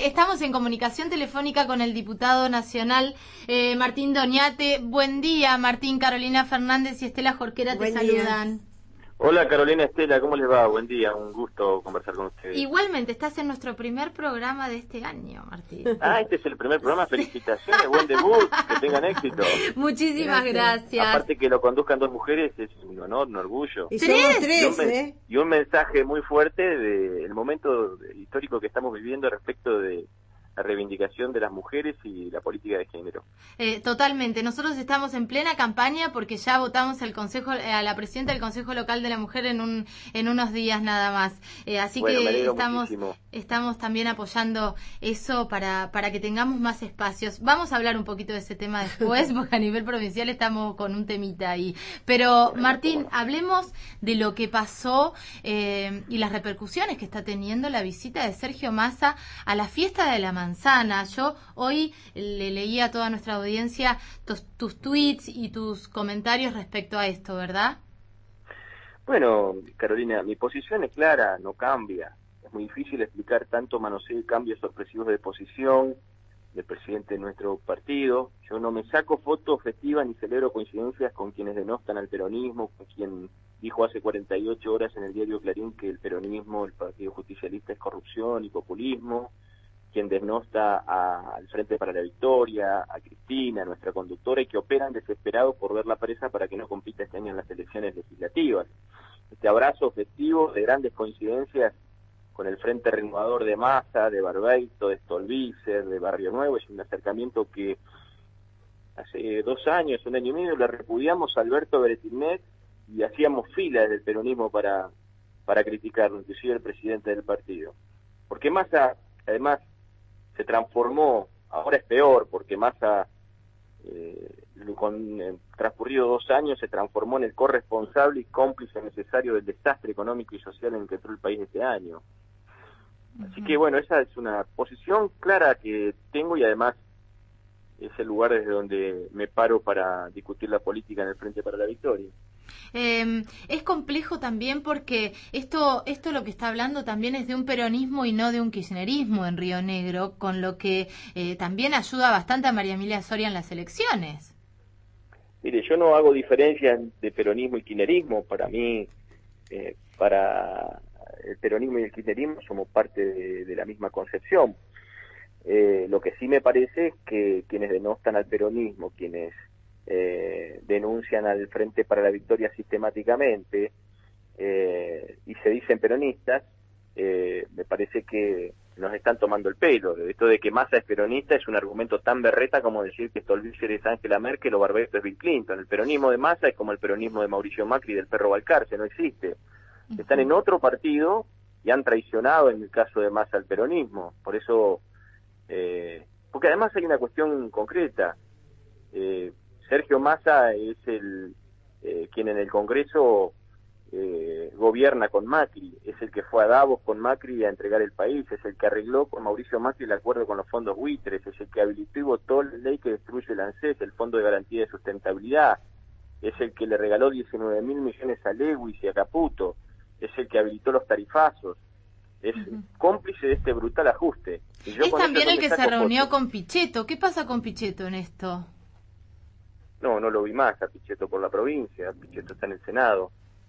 Estamos en comunicación telefónica con el diputado nacional Martín Doñate. Buen día, Martín. Carolina Fernández y Estela Jorquera te saludan. Hola Carolina, Estela, ¿cómo les va? Buen día, un gusto conversar con ustedes. Igualmente, estás en nuestro primer programa de este año, Martín. Este es el primer programa, felicitaciones, buen debut, que tengan éxito. Muchísimas gracias. Aparte que lo conduzcan dos mujeres es un honor, un orgullo. Y somos tres, y un mensaje muy fuerte del momento histórico que estamos viviendo respecto de la reivindicación de las mujeres y la política de género. Totalmente. Nosotros estamos en plena campaña porque ya votamos a la presidenta del Consejo Local de la Mujer en unos días nada más. Así bueno, que muchísimo. estamos también apoyando eso para que tengamos más espacios. Vamos a hablar un poquito de ese tema después porque a nivel provincial estamos con un temita ahí. Pero bueno, Martín, hablemos de lo que pasó y las repercusiones que está teniendo la visita de Sergio Massa a la fiesta de la manzana. Yo hoy le leí a toda nuestra audiencia tus tweets y tus comentarios respecto a esto, ¿verdad? Bueno, Carolina, mi posición es clara, no cambia. Es muy difícil explicar tanto manoseo y cambios sorpresivos de posición del presidente de nuestro partido. Yo no me saco fotos festivas ni celebro coincidencias con quienes denostan al peronismo, con quien dijo hace 48 horas en el diario Clarín que el peronismo, el Partido Justicialista, es corrupción y populismo, quien desnosta al Frente para la Victoria, a Cristina, nuestra conductora, y que operan desesperados por verla presa para que no compita este año en las elecciones legislativas. Este abrazo festivo de grandes coincidencias con el Frente Renovador de Massa, de Barbeito, de Stolbizer, de Barrio Nuevo, es un acercamiento que hace 2 años, 1 año y medio, le repudiamos a Alberto Beretinet y hacíamos filas del peronismo para criticarlo, inclusive el presidente del partido. Porque Massa, además, se transformó, ahora es peor, porque Massa, con transcurrido 2 años, se transformó en el corresponsable y cómplice necesario del desastre económico y social en el que entró el país este año. Así que bueno, esa es una posición clara que tengo y además es el lugar desde donde me paro para discutir la política en el Frente para la Victoria. Es complejo también porque esto lo que está hablando también es de un peronismo y no de un kirchnerismo en Río Negro, con lo que también ayuda bastante a María Emilia Soria en las elecciones. Mire, yo no hago diferencia de peronismo y kirchnerismo. Para mí, para el peronismo y el kirchnerismo somos parte de la misma concepción. Lo que sí me parece es que quienes denostan al peronismo, quienes denuncian al Frente para la Victoria sistemáticamente y se dicen peronistas, me parece que nos están tomando el pelo. Esto de que Massa es peronista es un argumento tan berreta como decir que Stolbizer es Angela Merkel o Barbeito es Bill Clinton. El peronismo de Massa es como el peronismo de Mauricio Macri y del perro Balcarce, no existe. Están en otro partido y han traicionado en el caso de Massa al peronismo. Por eso, porque además hay una cuestión concreta. Sergio Massa es quien en el Congreso gobierna con Macri, es el que fue a Davos con Macri a entregar el país, es el que arregló con Mauricio Macri el acuerdo con los fondos buitres, es el que habilitó y votó la ley que destruye el ANSES, el Fondo de Garantía de Sustentabilidad, es el que le regaló 19.000 millones a Lewis y a Caputo, es el que habilitó los tarifazos, es cómplice de este brutal ajuste. Y yo es también el que se reunió fotos con Pichetto. ¿Qué pasa con Pichetto en esto? No lo vi más a Pichetto por la provincia, Pichetto está en el Senado.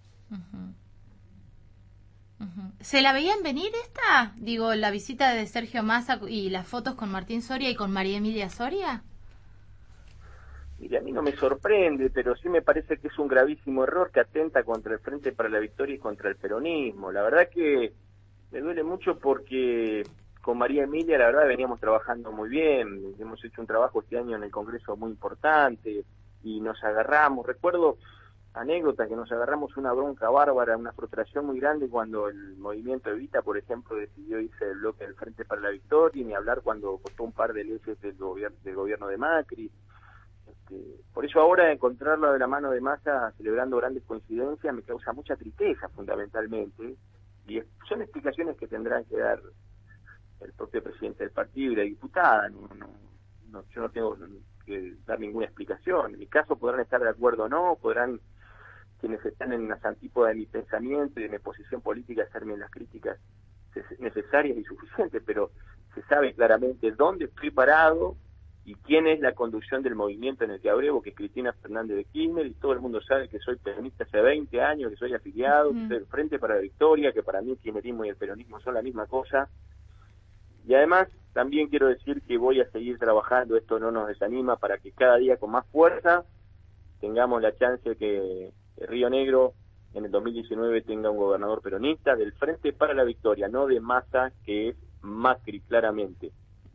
¿Se la veían venir esta? Digo, la visita de Sergio Massa y las fotos con Martín Soria y con María Emilia Soria. Mire, a mí no me sorprende, pero sí me parece que es un gravísimo error que atenta contra el Frente para la Victoria y contra el peronismo. La verdad que me duele mucho porque con María Emilia, la verdad, veníamos trabajando muy bien. Hemos hecho un trabajo este año en el Congreso muy importante y nos agarramos. Recuerdo anécdotas que nos agarramos una bronca bárbara, una frustración muy grande cuando el movimiento Evita, por ejemplo, decidió irse del bloque del Frente para la Victoria, y ni hablar cuando costó un par de leyes del gobierno de Macri. Por eso ahora encontrarlo de la mano de Massa celebrando grandes coincidencias me causa mucha tristeza fundamentalmente, y son explicaciones que tendrán que dar el propio presidente del partido y la diputada. Yo no tengo que dar ninguna explicación. En mi caso podrán estar de acuerdo o no, podrán quienes están en las antípodas de mi pensamiento y de mi posición política hacerme las críticas necesarias y suficientes, pero se sabe claramente dónde estoy parado y quién es la conducción del movimiento en el que abrevo, que es Cristina Fernández de Kirchner, y todo el mundo sabe que soy peronista hace 20 años, que soy afiliado, que soy del Frente para la Victoria, que para mí el kirchnerismo y el peronismo son la misma cosa. Y además también quiero decir que voy a seguir trabajando, esto no nos desanima, para que cada día con más fuerza tengamos la chance de que Río Negro en el 2019 tenga un gobernador peronista del Frente para la Victoria, no de Massa, que es Macri claramente.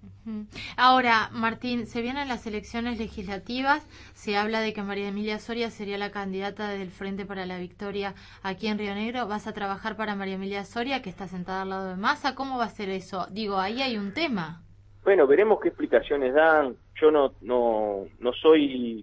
Ahora, Martín, se vienen las elecciones legislativas, se habla de que María Emilia Soria sería la candidata del Frente para la Victoria aquí en Río Negro. ¿Vas a trabajar para María Emilia Soria, que está sentada al lado de Massa? ¿Cómo va a ser eso? Digo, ahí hay un tema. Bueno, veremos qué explicaciones dan. Yo no soy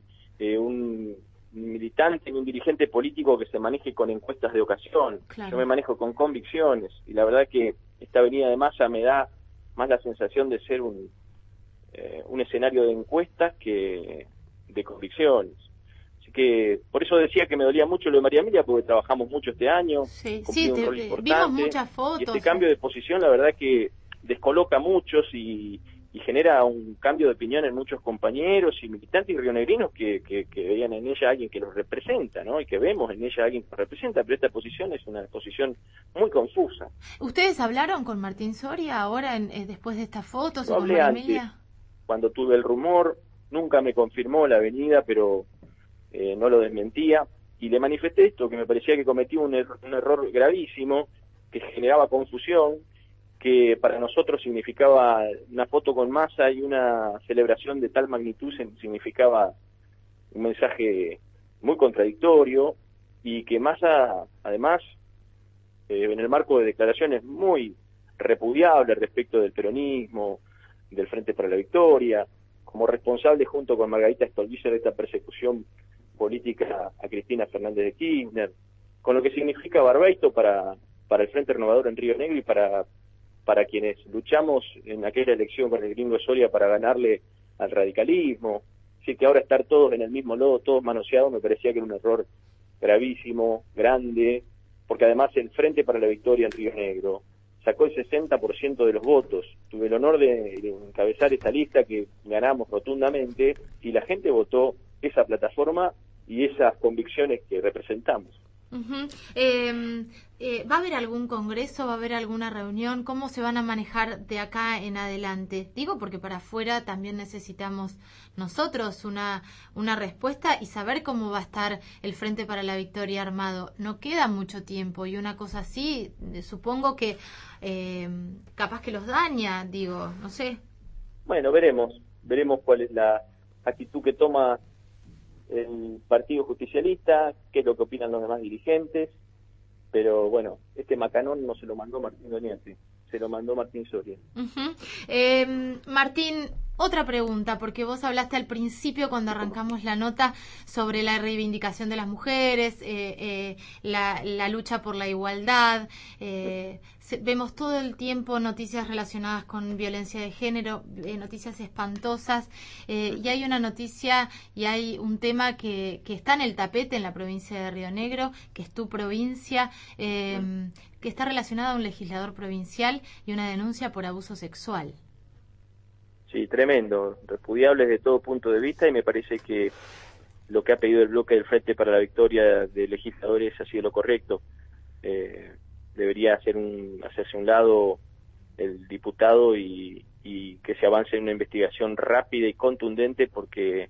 un militante ni un dirigente político que se maneje con encuestas de ocasión. Claro. Yo me manejo con convicciones, y la verdad que esta venida de Massa me da más la sensación de ser un escenario de encuestas que de convicciones. Así que por eso decía que me dolía mucho lo de María Emilia, porque trabajamos mucho este año, cumplí un rol importante, vimos muchas fotos. Y este cambio de posición, la verdad que descoloca a muchos y genera un cambio de opinión en muchos compañeros y militantes rionegrinos que veían en ella a alguien que los representa, ¿no? Y que vemos en ella a alguien que los representa, pero esta posición es una posición muy confusa. ¿Ustedes hablaron con Martín Soria ahora, después de estas fotos, Lo o con hablé María antes, Emilia? cuando tuve el rumor, nunca me confirmó la venida, pero no lo desmentía, y le manifesté esto, que me parecía que cometí un error gravísimo, que generaba confusión, que para nosotros significaba una foto con Massa, y una celebración de tal magnitud significaba un mensaje muy contradictorio, y que Massa, además, en el marco de declaraciones muy repudiables respecto del peronismo, del Frente para la Victoria, como responsable junto con Margarita Stolbizer de esta persecución política a Cristina Fernández de Kirchner, con lo que significa Barbeito para el Frente Renovador en Río Negro y para quienes luchamos en aquella elección con el gringo Soria para ganarle al radicalismo. Así que ahora estar todos en el mismo lodo, todos manoseados, me parecía que era un error gravísimo, grande, porque además el Frente para la Victoria en Río Negro sacó el 60% de los votos. Tuve el honor de encabezar esta lista que ganamos rotundamente, y la gente votó esa plataforma y esas convicciones que representamos. ¿Va a haber algún congreso? ¿Va a haber alguna reunión? ¿Cómo se van a manejar de acá en adelante? Digo, porque para afuera también necesitamos nosotros una respuesta y saber cómo va a estar el Frente para la Victoria armado. No queda mucho tiempo, y una cosa así, supongo que capaz que los daña, digo, no sé. Bueno, veremos cuál es la actitud que toma el Partido Justicialista, qué es lo que opinan los demás dirigentes, pero bueno, este macanón no se lo mandó Martín Doñate, se lo mandó Martín Soria. Martín, otra pregunta, porque vos hablaste al principio cuando arrancamos la nota sobre la reivindicación de las mujeres, la lucha por la igualdad. Vemos todo el tiempo noticias relacionadas con violencia de género, noticias espantosas, y hay una noticia y hay un tema que está en el tapete en la provincia de Río Negro, que es tu provincia, que está relacionada a un legislador provincial y una denuncia por abuso sexual. Sí, tremendo, repudiable desde todo punto de vista, y me parece que lo que ha pedido el bloque del Frente para la Victoria de legisladores ha sido lo correcto. Debería hacerse un lado el diputado y que se avance en una investigación rápida y contundente, porque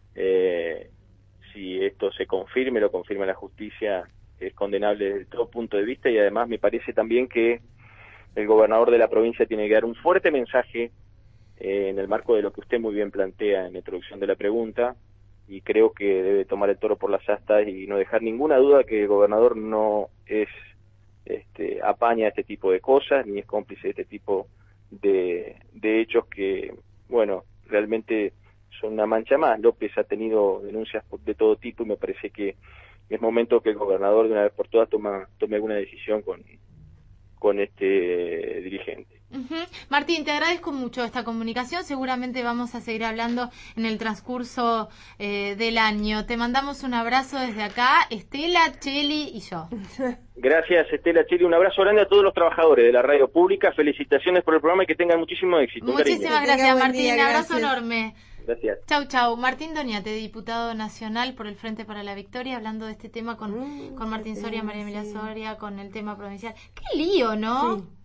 si esto se confirme, lo confirma la justicia, es condenable desde todo punto de vista, y además me parece también que el gobernador de la provincia tiene que dar un fuerte mensaje en el marco de lo que usted muy bien plantea en la introducción de la pregunta, y creo que debe tomar el toro por las astas y no dejar ninguna duda que el gobernador no es apaña este tipo de cosas, ni es cómplice de este tipo de hechos que, bueno, realmente son una mancha más. López ha tenido denuncias de todo tipo, y me parece que es momento que el gobernador de una vez por todas tome alguna decisión con este dirigente. Ujú. Martín, te agradezco mucho esta comunicación. Seguramente vamos a seguir hablando en el transcurso del año. Te mandamos un abrazo desde acá, Estela, Cheli y yo. Gracias, Estela, Cheli. Un abrazo grande a todos los trabajadores de la radio pública. Felicitaciones por el programa y que tengan muchísimo éxito. Muchísimas gracias, Martín. Un abrazo enorme. Gracias. Chau. Martín Doñate, diputado nacional por el Frente para la Victoria, hablando de este tema con Martín Soria, María Emilia Soria, con el tema provincial. ¡Qué lío!, ¿no? Sí.